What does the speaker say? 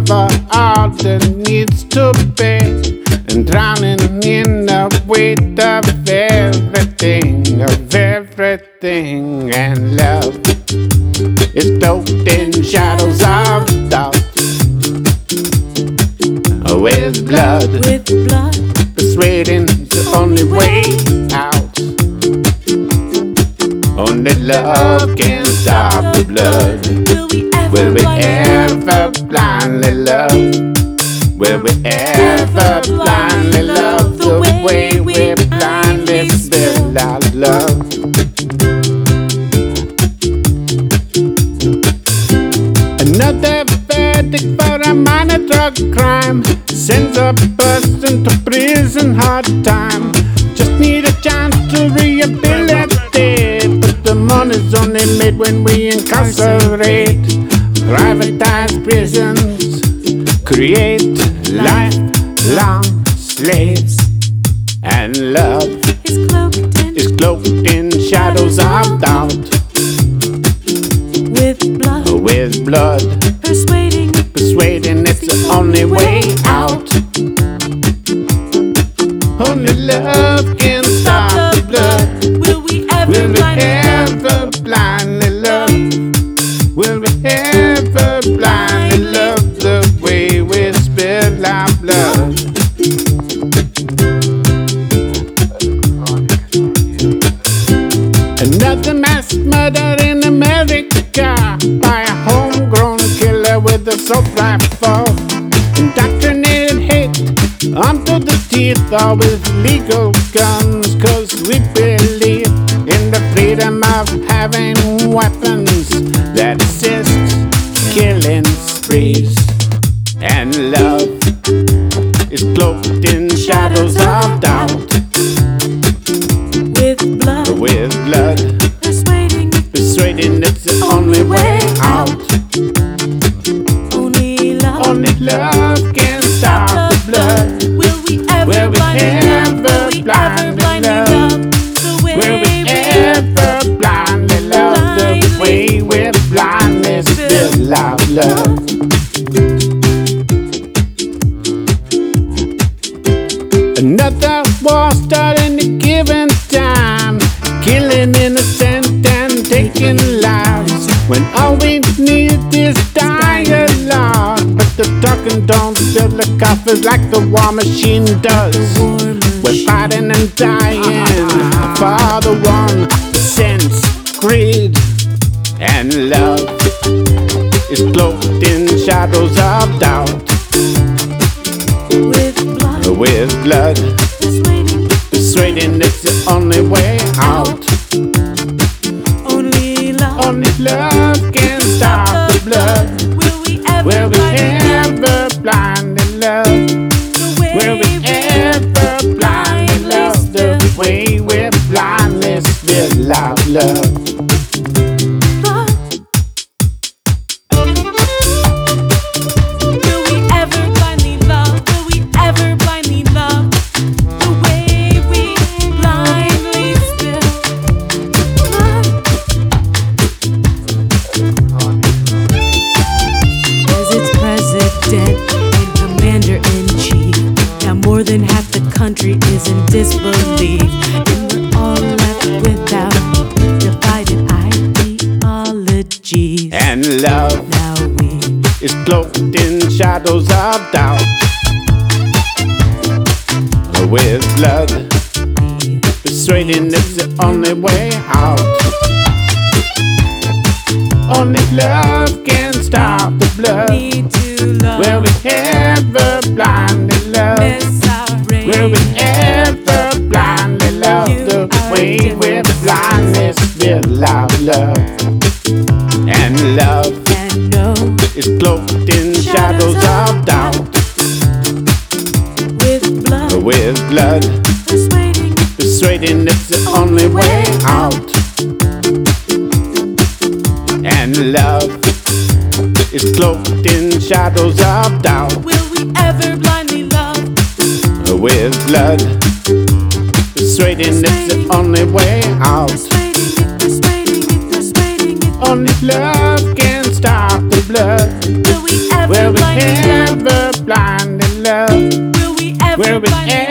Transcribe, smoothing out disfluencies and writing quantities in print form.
cover all that needs to be, and drowning in the weight of everything, and love is cloaked in shadows of doubt. With blood, persuading the only way out. Only love can stop the blood. Will we ever blindly love? Will we ever blindly love the way we blindly spill our love? Another verdict for a minor drug crime sends a person to prison hard time. Just need a chance to rehabilitate, but the money's only made when we incarcerate. Privatize prisons, create lifelong slaves, and love is cloaked in shadows of doubt. With blood, persuading it's the only way out. Only love can stop the blood. Will we ever blindly love? Will we ever blindly love the way we spill our blood? Another mass murder in America by a homegrown killer with a assault rifle. Indoctrinated hate onto the teeth, all with legal guns, 'cause we believe in the freedom of having weapons that assist killing sprees. And love is cloaked in shadows of doubt. With blood, persuading it's the only way out. Only love can stop the blood. Will we ever blindly love? Will we ever blindly love the way we're blindly still our love? Another war starting a given time, killing innocent and taking lives, when all we need is dialogue. But the talking don't fill the coffers like the war machine does. We're fighting and dying for the 1% greed. And love is cloaked in shadows of doubt. With blood, persuading it's the only way out. Only love can stop the blood. Will we ever blindly love? Will we ever blindly love the way we're blindly still our love? More than half the country is in disbelief, and we're all left without divided ideologies. And love now is cloaked in shadows of doubt. With blood, persuading it's the only way out. Only love can stop the blood. Will we ever blindly love? Will we ever blindly love the way we're blindly still our love? And love is cloaked in shadows of doubt. With blood, persuading it's the only way out. And love is cloaked in shadows of doubt. Will we ever blindly love? With blood, persuading it's the only way out. Only love can stop the blood. we ever Will we blind in love? ever blind in love? Will we ever Will we blind in love?